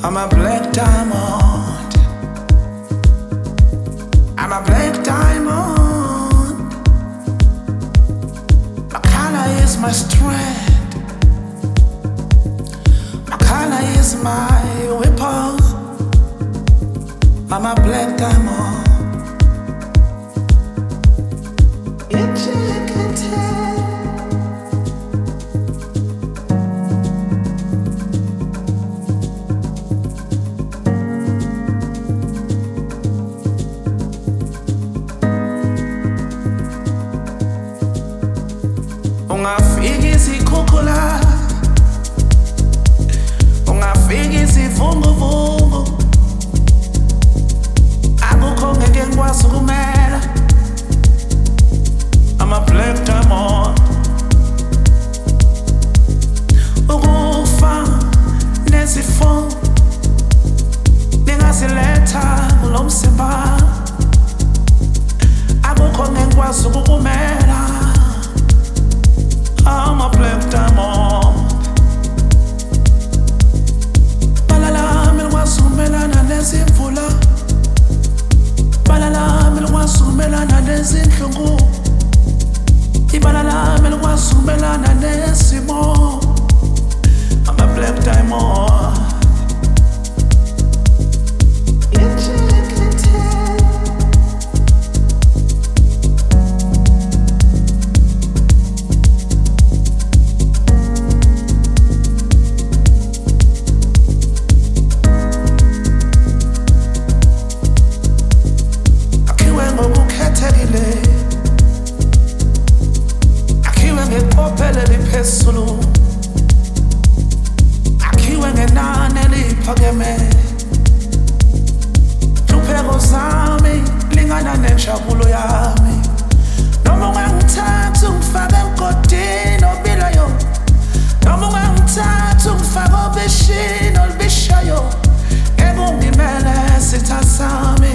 I'm a black diamond. I'm a black diamond. My color is my strength. My color is my weapon. I'm a black diamond. Ungafika izikhukhula, ungafika izivunguvungu, akukho ngeke ngikwazi ukumela. I'm a black diamond. Ukufa nezifo ningaziletha kulo mzimba, akukho ngeke ngikwazi ukukumela. I'm a black diamond. Balala milwasumelana nezimvula, balala milwasumelana nezinhlungu, ibalala milwasumelana nezimo. I'm a black diamond. Akhiwe ngeqophelo eliphezulu, akhiwe ngenani eliphakeme. Inhlupheko zami lingana nenjabulo yami. Noma ungangithatha ungifake emgodini obilayo, noma ungangithatha ungifake obishini olubishayo, ngeke ungimele sitha sami.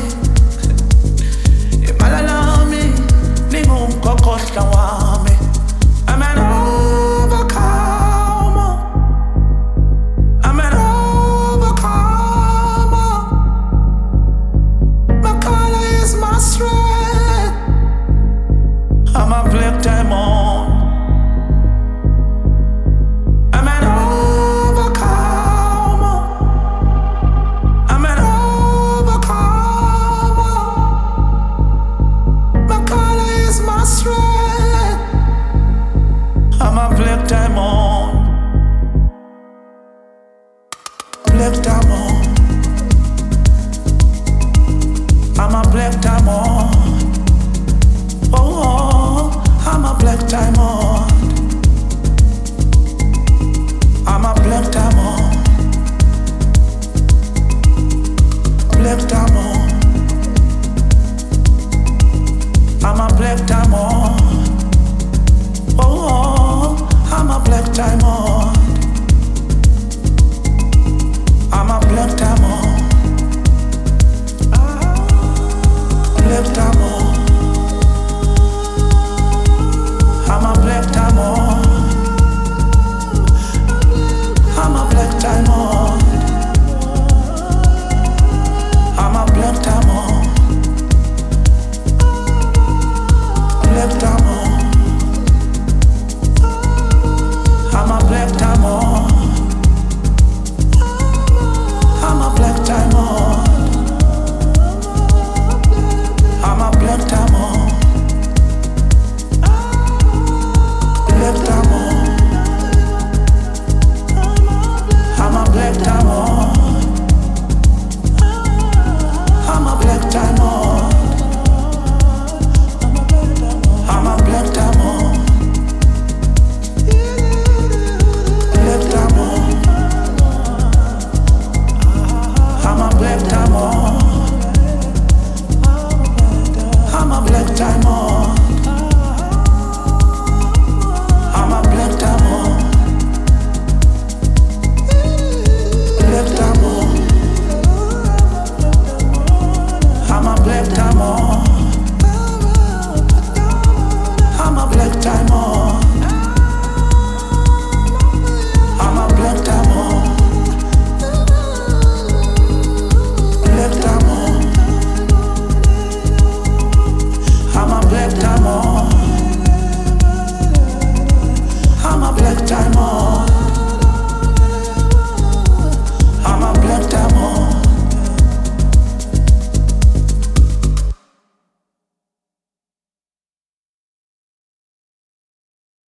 Ibala lami lingumgogodla wami. I'm an overcomer. I'm an overcomer. My color is my strength. I'm a black diamond. I'm an overcomer. I'm an overcomer. My color is my strength. I'm a black diamond. Black diamond.